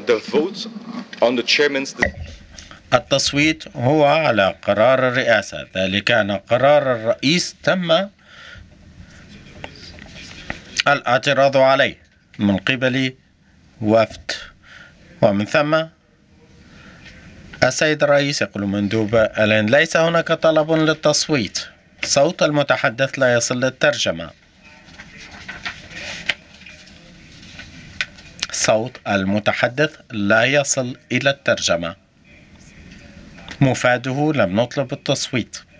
The vote on the chairman's. التصويت هو على قرار الرئاسة، ذلك أن قرار الرئيس تم الاعتراض عليه من قبل وفد، ومن ثم السيد الرئيس يقول مندوب الآن ليس هناك طلب للتصويت، صوت المتحدث لا يصل للترجمة، صوت المتحدث لا يصل إلى الترجمة، مفاده لم نطلب التصويت.